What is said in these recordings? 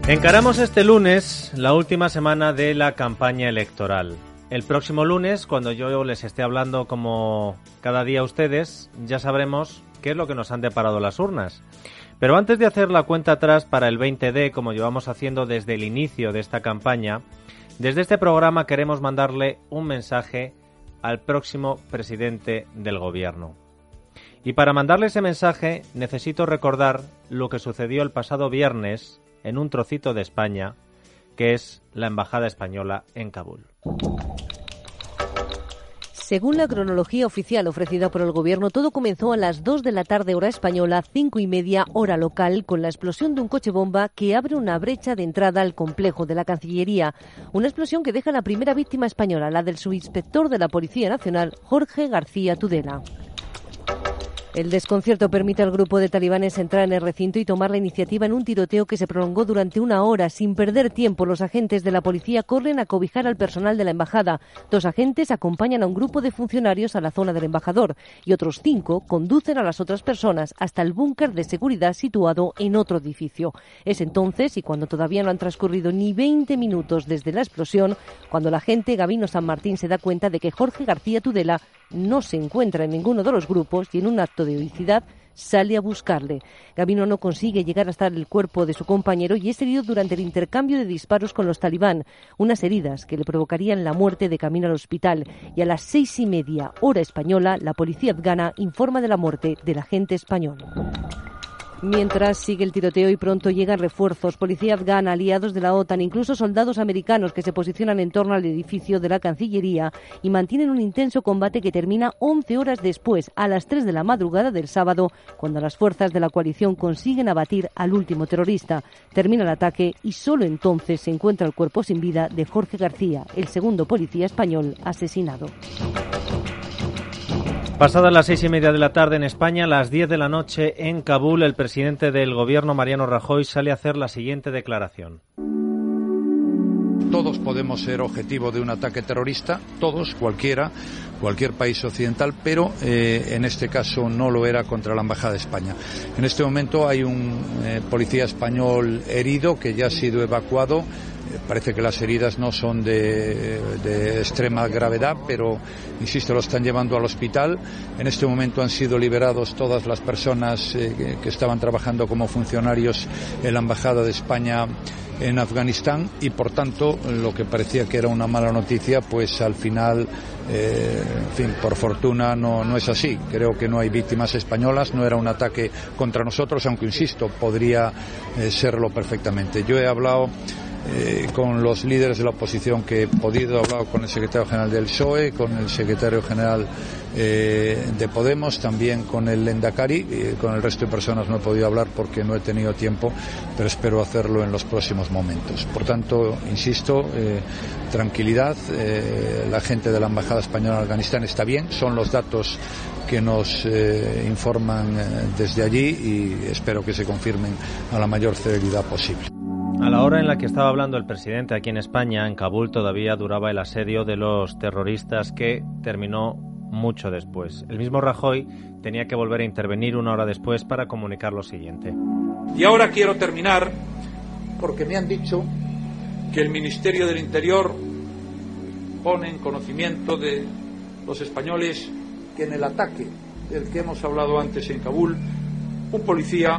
Encaramos este lunes la última semana de la campaña electoral. El próximo lunes, cuando yo les esté hablando como cada día a ustedes, ya sabremos qué es lo que nos han deparado las urnas. Pero antes de hacer la cuenta atrás para el 20D, como llevamos haciendo desde el inicio de esta campaña, desde este programa queremos mandarle un mensaje al próximo presidente del gobierno. Y para mandarle ese mensaje necesito recordar lo que sucedió el pasado viernes en un trocito de España, que es la Embajada Española en Kabul. Según la cronología oficial ofrecida por el Gobierno, todo comenzó a las 2 de la tarde hora española, 5:30 hora local, con la explosión de un coche bomba que abre una brecha de entrada al complejo de la Cancillería. Una explosión que deja la primera víctima española, la del subinspector de la Policía Nacional, Jorge García Tudela. El desconcierto permite al grupo de talibanes entrar en el recinto y tomar la iniciativa en un tiroteo que se prolongó durante una hora. Sin perder tiempo, los agentes de la policía corren a cobijar al personal de la embajada. 2 agentes acompañan a un grupo de funcionarios a la zona del embajador y otros 5 conducen a las otras personas hasta el búnker de seguridad situado en otro edificio. Es entonces, y cuando todavía no han transcurrido ni 20 minutos desde la explosión, cuando el agente Gabino San Martín se da cuenta de que Jorge García Tudela no se encuentra en ninguno de los grupos y en un acto de heroicidad sale a buscarle. Gabino no consigue llegar hasta el cuerpo de su compañero y es herido durante el intercambio de disparos con los talibán, unas heridas que le provocarían la muerte de camino al hospital. Y a las 6:30 hora española, la policía afgana informa de la muerte del agente español. Mientras sigue el tiroteo y pronto llegan refuerzos, policía afgana, aliados de la OTAN, incluso soldados americanos que se posicionan en torno al edificio de la Cancillería y mantienen un intenso combate que termina 11 horas después, a las 3 de la madrugada del sábado, cuando las fuerzas de la coalición consiguen abatir al último terrorista. Termina el ataque y solo entonces se encuentra el cuerpo sin vida de Jorge García, el segundo policía español asesinado. Pasadas las 6:30 de la tarde en España, a las 10 de la noche en Kabul, el presidente del gobierno, Mariano Rajoy, sale a hacer la siguiente declaración. Todos podemos ser objetivo de un ataque terrorista, todos, cualquier país occidental, pero en este caso no lo era contra la Embajada de España. En este momento hay un policía español herido que ya ha sido evacuado. Parece que las heridas no son de extrema gravedad, pero, insisto, lo están llevando al hospital. En este momento han sido liberados todas las personas que estaban trabajando como funcionarios en la Embajada de España en Afganistán y, por tanto, lo que parecía que era una mala noticia, pues al final, por fortuna no es así. Creo que no hay víctimas españolas, no era un ataque contra nosotros, aunque, insisto, podría serlo perfectamente. Yo he hablado con los líderes de la oposición que he podido, he hablado con el secretario general del PSOE, con el secretario general de Podemos, también con el Lehendakari, con el resto de personas no he podido hablar porque no he tenido tiempo, pero espero hacerlo en los próximos momentos. Por tanto, insisto, tranquilidad, la gente de la Embajada Española en Afganistán está bien, son los datos que nos informan desde allí y espero que se confirmen a la mayor celeridad posible. A la hora en la que estaba hablando el presidente aquí en España, en Kabul, todavía duraba el asedio de los terroristas que terminó mucho después. El mismo Rajoy tenía que volver a intervenir una hora después para comunicar lo siguiente. Y ahora quiero terminar porque me han dicho que el Ministerio del Interior pone en conocimiento de los españoles que en el ataque del que hemos hablado antes en Kabul, un policía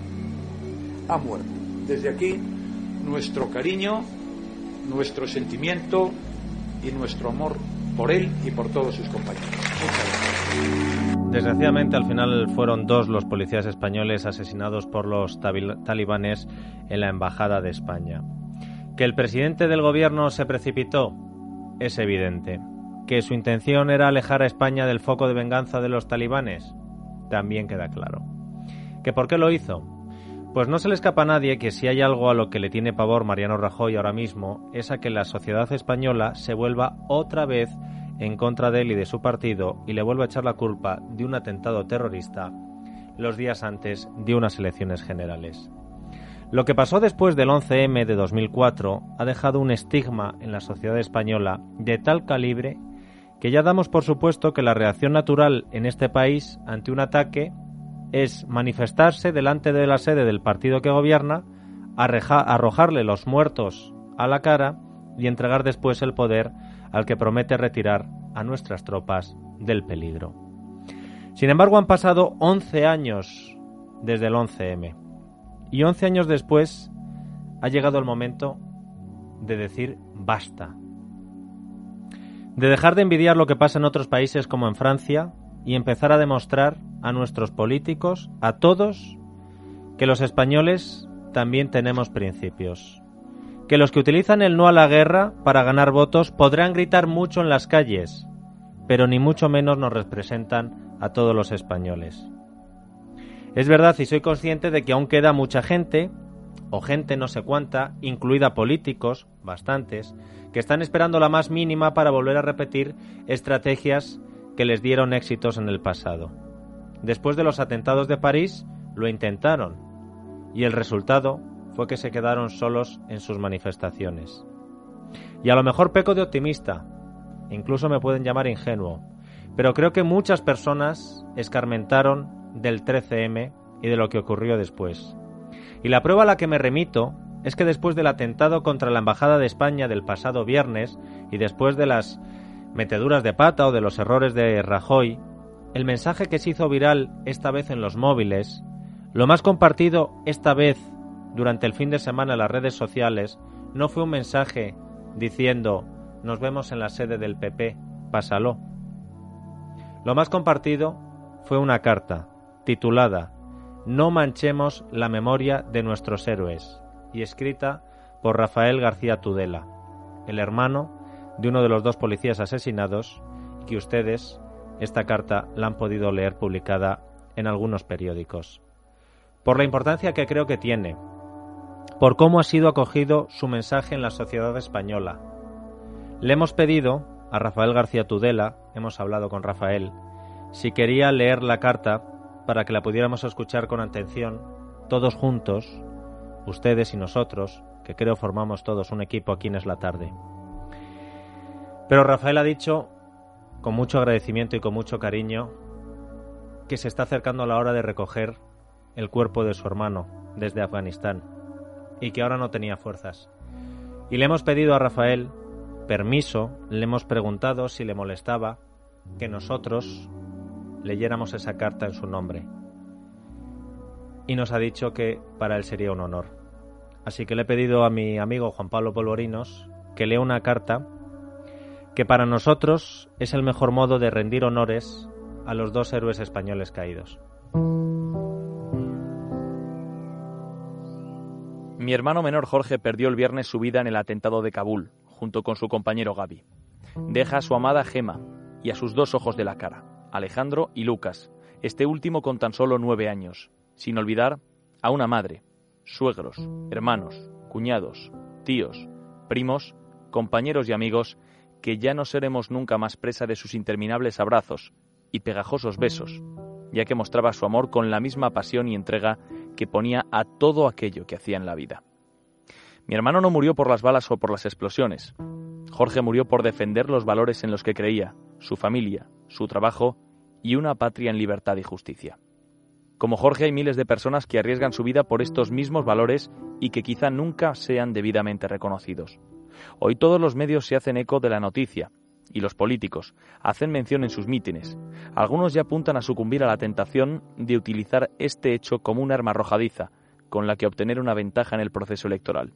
ha muerto. Desde aquí, nuestro cariño, nuestro sentimiento y nuestro amor por él y por todos sus compañeros. Muchas gracias. Desgraciadamente, al final fueron 2 los policías españoles asesinados por los talibanes en la Embajada de España. Que el presidente del gobierno se precipitó es evidente. Que su intención era alejar a España del foco de venganza de los talibanes también queda claro. ¿Que por qué lo hizo? Pues no se le escapa a nadie que si hay algo a lo que le tiene pavor Mariano Rajoy ahora mismo es a que la sociedad española se vuelva otra vez en contra de él y de su partido y le vuelva a echar la culpa de un atentado terrorista los días antes de unas elecciones generales. Lo que pasó después del 11M de 2004 ha dejado un estigma en la sociedad española de tal calibre que ya damos por supuesto que la reacción natural en este país ante un ataque es manifestarse delante de la sede del partido que gobierna, arrojarle los muertos a la cara y entregar después el poder al que promete retirar a nuestras tropas del peligro. Sin embargo, han pasado 11 años desde el 11M y 11 años después ha llegado el momento de decir basta, de dejar de envidiar lo que pasa en otros países como en Francia y empezar a demostrar a nuestros políticos, a todos, que los españoles también tenemos principios, que los que utilizan el no a la guerra para ganar votos podrán gritar mucho en las calles, pero ni mucho menos nos representan a todos los españoles. Es verdad y soy consciente de que aún queda mucha gente, o gente no sé cuánta, incluida políticos, bastantes, que están esperando la más mínima para volver a repetir estrategias que les dieron éxitos en el pasado. Después de los atentados de París, lo intentaron, y el resultado fue que se quedaron solos en sus manifestaciones. Y a lo mejor peco de optimista, incluso me pueden llamar ingenuo, pero creo que muchas personas escarmentaron del 13M y de lo que ocurrió después. Y la prueba a la que me remito es que después del atentado contra la Embajada de España del pasado viernes y después de las meteduras de pata o de los errores de Rajoy, el mensaje que se hizo viral esta vez en los móviles, lo más compartido esta vez durante el fin de semana en las redes sociales, no fue un mensaje diciendo «Nos vemos en la sede del PP, pásalo». Lo más compartido fue una carta titulada «No manchemos la memoria de nuestros héroes» y escrita por Rafael García Tudela, el hermano de uno de los 2 policías asesinados, que ustedes esta carta la han podido leer publicada en algunos periódicos. Por la importancia que creo que tiene, por cómo ha sido acogido su mensaje en la sociedad española. Le hemos pedido a Rafael García Tudela, hemos hablado con Rafael, si quería leer la carta para que la pudiéramos escuchar con atención, todos juntos, ustedes y nosotros, que creo formamos todos un equipo aquí en Es la Tarde. Pero Rafael ha dicho, con mucho agradecimiento y con mucho cariño, que se está acercando la hora de recoger el cuerpo de su hermano desde Afganistán y que ahora no tenía fuerzas. Y le hemos pedido a Rafael permiso, le hemos preguntado si le molestaba que nosotros leyéramos esa carta en su nombre. Y nos ha dicho que para él sería un honor. Así que le he pedido a mi amigo Juan Pablo Polvorinos que lea una carta que para nosotros es el mejor modo de rendir honores a los 2 héroes españoles caídos. Mi hermano menor Jorge perdió el viernes su vida en el atentado de Kabul, junto con su compañero Gaby. Deja a su amada Gema y a sus 2 ojos de la cara, Alejandro y Lucas, este último con tan solo 9 años, sin olvidar a una madre, suegros, hermanos, cuñados, tíos, primos, compañeros y amigos que ya no seremos nunca más presa de sus interminables abrazos y pegajosos besos, ya que mostraba su amor con la misma pasión y entrega que ponía a todo aquello que hacía en la vida. Mi hermano no murió por las balas o por las explosiones. Jorge murió por defender los valores en los que creía, su familia, su trabajo y una patria en libertad y justicia. Como Jorge hay miles de personas que arriesgan su vida por estos mismos valores y que quizá nunca sean debidamente reconocidos. Hoy todos los medios se hacen eco de la noticia y los políticos hacen mención en sus mítines. Algunos ya apuntan a sucumbir a la tentación de utilizar este hecho como un arma arrojadiza con la que obtener una ventaja en el proceso electoral.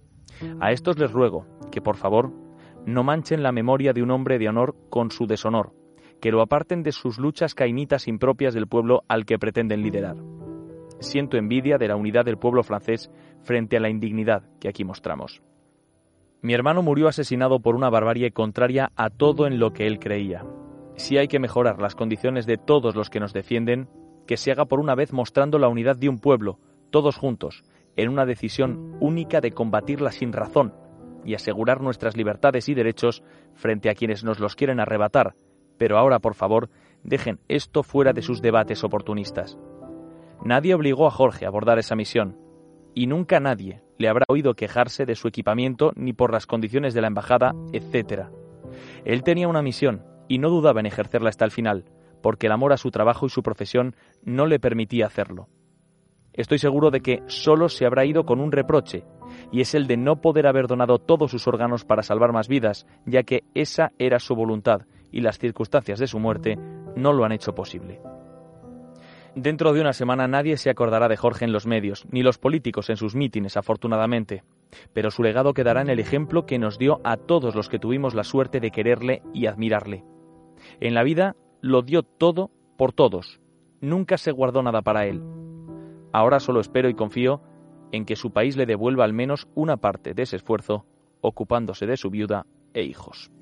A estos les ruego que, por favor, no manchen la memoria de un hombre de honor con su deshonor, que lo aparten de sus luchas cainitas impropias del pueblo al que pretenden liderar. Siento envidia de la unidad del pueblo francés frente a la indignidad que aquí mostramos. Mi hermano murió asesinado por una barbarie contraria a todo en lo que él creía. Si hay que mejorar las condiciones de todos los que nos defienden, que se haga por una vez mostrando la unidad de un pueblo, todos juntos, en una decisión única de combatir la sinrazón y asegurar nuestras libertades y derechos frente a quienes nos los quieren arrebatar. Pero ahora, por favor, dejen esto fuera de sus debates oportunistas. Nadie obligó a Jorge a abordar esa misión, y nunca nadie le habrá oído quejarse de su equipamiento ni por las condiciones de la embajada, etc. Él tenía una misión y no dudaba en ejercerla hasta el final, porque el amor a su trabajo y su profesión no le permitía hacerlo. Estoy seguro de que solo se habrá ido con un reproche, y es el de no poder haber donado todos sus órganos para salvar más vidas, ya que esa era su voluntad y las circunstancias de su muerte no lo han hecho posible. Dentro de una semana nadie se acordará de Jorge en los medios, ni los políticos en sus mítines, afortunadamente, pero su legado quedará en el ejemplo que nos dio a todos los que tuvimos la suerte de quererle y admirarle. En la vida lo dio todo por todos, nunca se guardó nada para él. Ahora solo espero y confío en que su país le devuelva al menos una parte de ese esfuerzo, ocupándose de su viuda e hijos.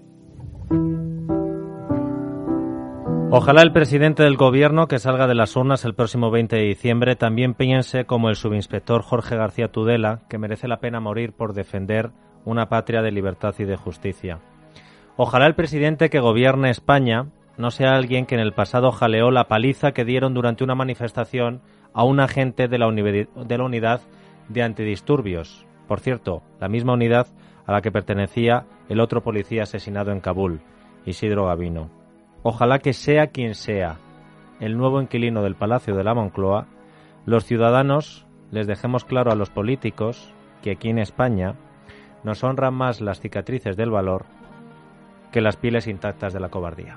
Ojalá el presidente del gobierno que salga de las urnas el próximo 20 de diciembre también piense como el subinspector Jorge García Tudela, que merece la pena morir por defender una patria de libertad y de justicia. Ojalá el presidente que gobierne España no sea alguien que en el pasado jaleó la paliza que dieron durante una manifestación a un agente de la unidad de antidisturbios. Por cierto, la misma unidad a la que pertenecía el otro policía asesinado en Kabul, Isidro Gavino. Ojalá que sea quien sea el nuevo inquilino del Palacio de la Moncloa, los ciudadanos les dejemos claro a los políticos que aquí en España nos honran más las cicatrices del valor que las pieles intactas de la cobardía.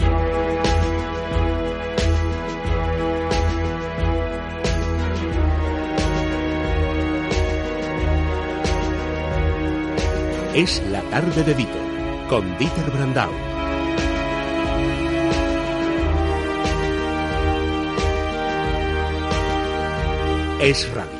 Es la tarde de Dieter, con Dieter Brandau. Es Radio.